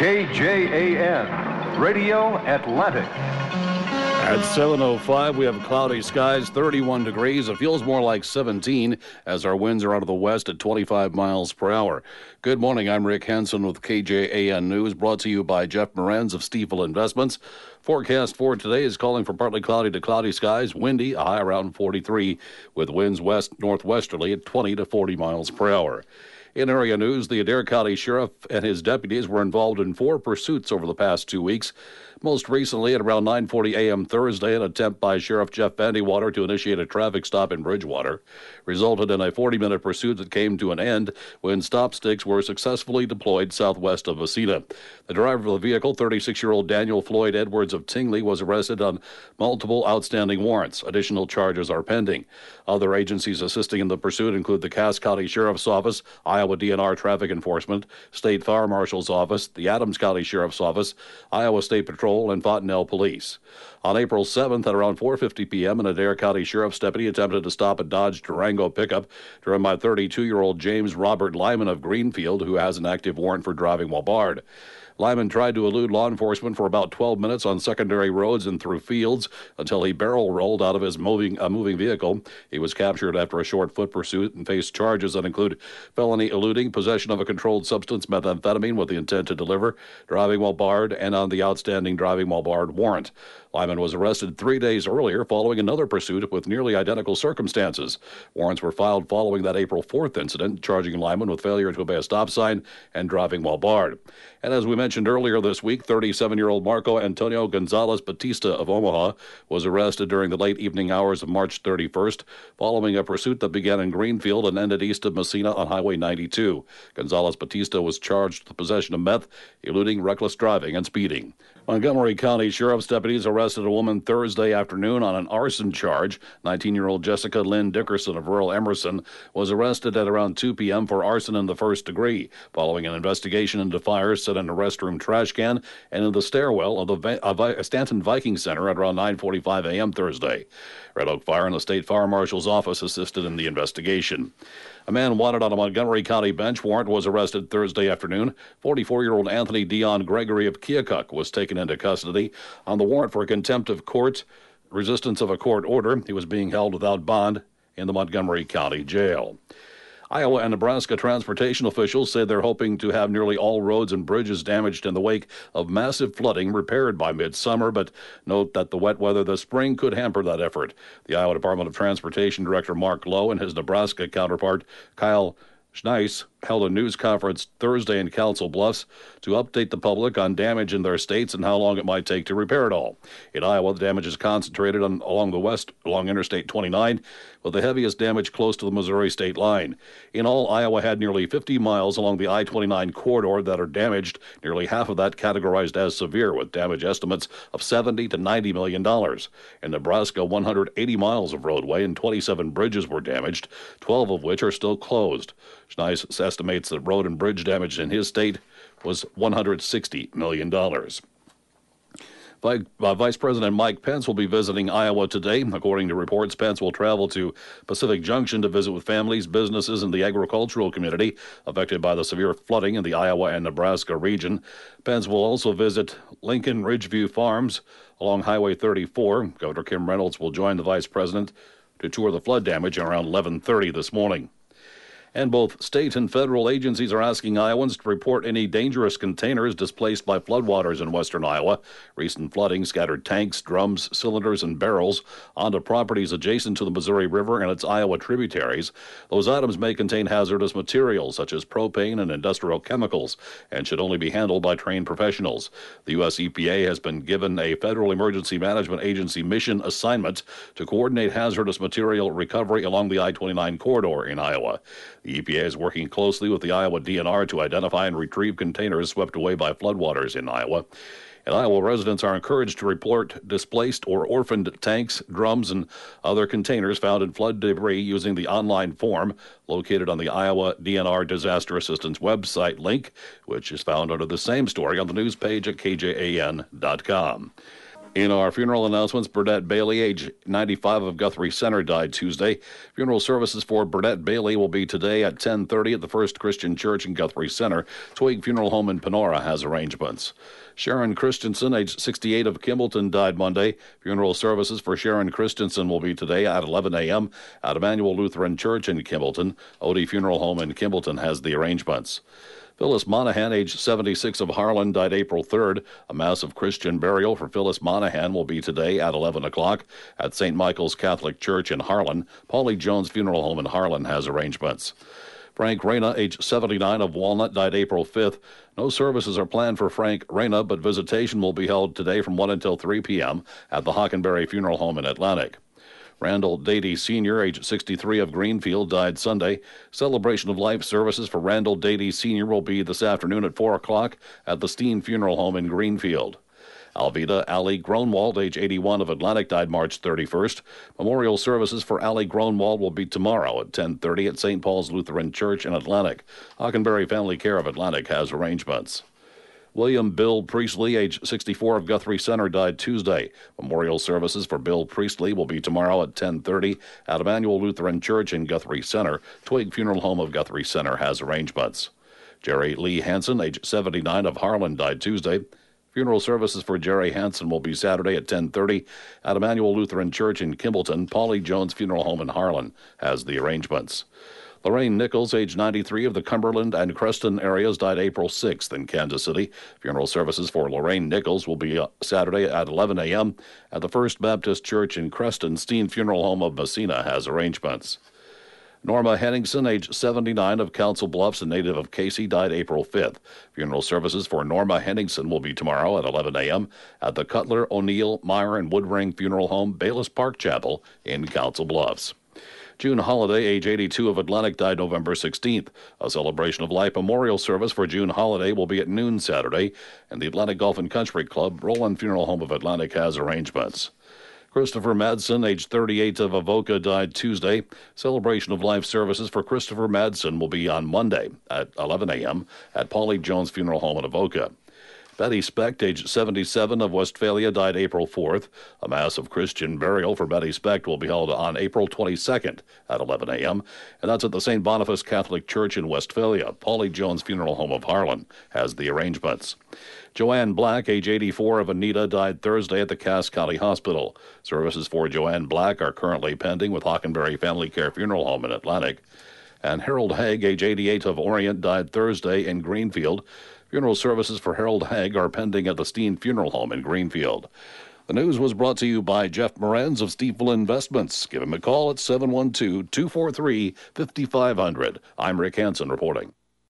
KJAN, Radio Atlantic. At 7:05, we have cloudy skies, 31 degrees. It feels more like 17 as our winds are out of the west at 25 miles per hour. Good morning. I'm Rick Hansen with KJAN News, brought to you by Jeff Moranz of Stiefel Investments. Forecast for today is calling for partly cloudy to cloudy skies, windy, a high around 43, with winds west-northwesterly at 20 to 40 miles per hour. In area news, the Adair County Sheriff and his deputies were involved in 4 pursuits over the past 2 weeks. Most recently, at around 9:40 a.m. Thursday, an attempt by Sheriff Jeff Vandewater to initiate a traffic stop in Bridgewater resulted in a 40-minute pursuit that came to an end when stop sticks were successfully deployed southwest of Wasena. The driver of the vehicle, 36-year-old Daniel Floyd Edwards of Tingley, was arrested on multiple outstanding warrants. Additional charges are pending. Other agencies assisting in the pursuit include the Cass County Sheriff's Office, Iowa DNR Traffic Enforcement, State Fire Marshal's Office, the Adams County Sheriff's Office, Iowa State Patrol, and Fontenelle Police. On April 7th at around 4:50 p.m., an Adair County Sheriff's deputy attempted to stop a Dodge Durango pickup driven by 32-year-old James Robert Lyman of Greenfield, who has an active warrant for driving while barred. Lyman tried to elude law enforcement for about 12 minutes on secondary roads and through fields until he barrel rolled out of his moving vehicle. He was captured after a short foot pursuit and faced charges that include felony eluding, possession of a controlled substance, methamphetamine, with the intent to deliver, driving while barred, and on the outstanding driving while barred warrant. Lyman was arrested 3 days earlier following another pursuit with nearly identical circumstances. Warrants were filed following that April 4th incident, charging Lyman with failure to obey a stop sign and driving while barred. And as we mentioned earlier this week, 37-year-old Marco Antonio Gonzalez Batista of Omaha was arrested during the late evening hours of March 31st following a pursuit that began in Greenfield and ended east of Messina on Highway 92. Gonzalez Batista was charged with possession of meth, eluding, reckless driving, and speeding. Montgomery County Sheriff's deputies arrested a woman Thursday afternoon on an arson charge. 19-year-old Jessica Lynn Dickerson of rural Emerson was arrested at around 2 p.m. for arson in the first degree, following an investigation into fires set in a restroom trash can and in the stairwell of the Stanton Viking Center at around 9:45 a.m. Thursday. Red Oak Fire and the State Fire Marshal's Office assisted in the investigation. A man wanted on a Montgomery County bench warrant was arrested Thursday afternoon. 44-year-old Anthony Dion Gregory of Keokuk was taken into custody on the warrant for contempt of court, resistance of a court order. He was being held without bond in the Montgomery County Jail. Iowa and Nebraska transportation officials say they're hoping to have nearly all roads and bridges damaged in the wake of massive flooding repaired by midsummer, but note that the wet weather this spring could hamper that effort. The Iowa Department of Transportation Director Mark Lowe and his Nebraska counterpart Kyle Schneiss held a news conference Thursday in Council Bluffs to update the public on damage in their states and how long it might take to repair it all. In Iowa, the damage is concentrated along Interstate 29, with the heaviest damage close to the Missouri state line. In all, Iowa had nearly 50 miles along the I-29 corridor that are damaged, nearly half of that categorized as severe, with damage estimates of $70 to $90 million. In Nebraska, 180 miles of roadway and 27 bridges were damaged, 12 of which are still closed. Schneiss estimates that road and bridge damage in his state was $160 million. Vice President Mike Pence will be visiting Iowa today. According to reports, Pence will travel to Pacific Junction to visit with families, businesses, and the agricultural community affected by the severe flooding in the Iowa and Nebraska region. Pence will also visit Lincoln Ridgeview Farms along Highway 34. Governor Kim Reynolds will join the vice president to tour the flood damage around 11:30 this morning. And both state and federal agencies are asking Iowans to report any dangerous containers displaced by floodwaters in western Iowa. Recent flooding scattered tanks, drums, cylinders, and barrels onto properties adjacent to the Missouri River and its Iowa tributaries. Those items may contain hazardous materials such as propane and industrial chemicals and should only be handled by trained professionals. The U.S. EPA has been given a Federal Emergency Management Agency mission assignment to coordinate hazardous material recovery along the I-29 corridor in Iowa. The EPA is working closely with the Iowa DNR to identify and retrieve containers swept away by floodwaters in Iowa. And Iowa residents are encouraged to report displaced or orphaned tanks, drums, and other containers found in flood debris using the online form located on the Iowa DNR Disaster Assistance website link, which is found under the same story on the news page at kjan.com. In our funeral announcements, Burdette Bailey, age 95 of Guthrie Center, died Tuesday. Funeral services for Burdette Bailey will be today at 10:30 at the First Christian Church in Guthrie Center. Twig Funeral Home in Panora has arrangements. Sharon Christensen, age 68 of Kimballton, died Monday. Funeral services for Sharon Christensen will be today at 11 a.m. at Emmanuel Lutheran Church in Kimballton. Odie Funeral Home in Kimballton has the arrangements. Phyllis Monahan, age 76 of Harlan, died April 3rd. A mass of Christian burial for Phyllis Monahan will be today at 11 o'clock at St. Michael's Catholic Church in Harlan. Paulie Jones Funeral Home in Harlan has arrangements. Frank Reyna, age 79 of Walnut, died April 5th. No services are planned for Frank Reyna, but visitation will be held today from 1 until 3 p.m. at the Hockenberry Funeral Home in Atlantic. Randall Dady Sr., age 63 of Greenfield, died Sunday. Celebration of life services for Randall Dady Sr. will be this afternoon at 4 o'clock at the Steen Funeral Home in Greenfield. Alveda Ali Gronwald, age 81 of Atlantic, died March 31st. Memorial services for Ali Gronwald will be tomorrow at 10:30 at St. Paul's Lutheran Church in Atlantic. Hockenberry Family Care of Atlantic has arrangements. William Bill Priestley, age 64 of Guthrie Center, died Tuesday. Memorial services for Bill Priestley will be tomorrow at 10:30 at Emmanuel Lutheran Church in Guthrie Center. Twig Funeral Home of Guthrie Center has arrangements. Jerry Lee Hansen, age 79 of Harlan, died Tuesday. Funeral services for Jerry Hansen will be Saturday at 10:30 at Emmanuel Lutheran Church in Kimballton. Paulie Jones Funeral Home in Harlan has the arrangements. Lorraine Nichols, age 93 of the Cumberland and Creston areas, died April 6th in Kansas City. Funeral services for Lorraine Nichols will be Saturday at 11 a.m. at the First Baptist Church in Creston. Steen Funeral Home of Messina has arrangements. Norma Henningsen, age 79 of Council Bluffs, a native of Casey, died April 5th. Funeral services for Norma Henningsen will be tomorrow at 11 a.m. at the Cutler, O'Neill, Meyer, and Woodring Funeral Home, Bayless Park Chapel in Council Bluffs. June Holiday, age 82 of Atlantic, died November 16th. A celebration of life memorial service for June Holiday will be at noon Saturday, and the Atlantic Golf and Country Club, Roland Funeral Home of Atlantic, has arrangements. Christopher Madsen, age 38 of Avoca, died Tuesday. Celebration of life services for Christopher Madsen will be on Monday at 11 a.m. at Paulie Jones Funeral Home in Avoca. Betty Specht, age 77 of Westphalia, died April 4th. A mass of Christian burial for Betty Specht will be held on April 22nd at 11 a.m., and that's at the St. Boniface Catholic Church in Westphalia. Paulie Jones Funeral Home of Harlan has the arrangements. Joanne Black, age 84 of Anita, died Thursday at the Cass County Hospital. Services for Joanne Black are currently pending with Hockenberry Family Care Funeral Home in Atlantic. And Harold Haig, age 88 of Orient, died Thursday in Greenfield. Funeral services for Harold Haig are pending at the Steen Funeral Home in Greenfield. The news was brought to you by Jeff Morenz of Stiefel Investments. Give him a call at 712-243-5500. I'm Rick Hansen reporting.